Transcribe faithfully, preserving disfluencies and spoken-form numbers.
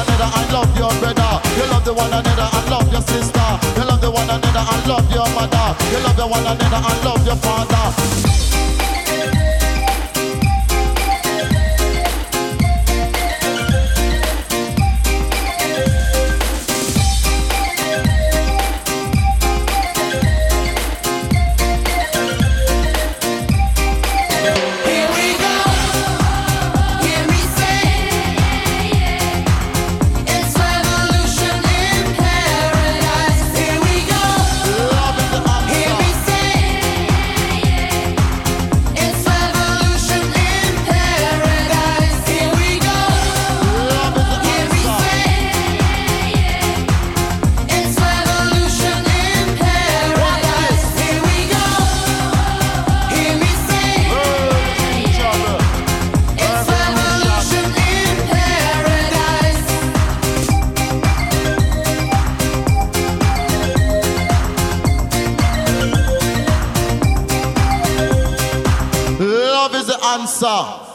another and love your brother. You love the one another and love your sister. You love the one another and love your mother. You love the one another and love your father. Love is the answer.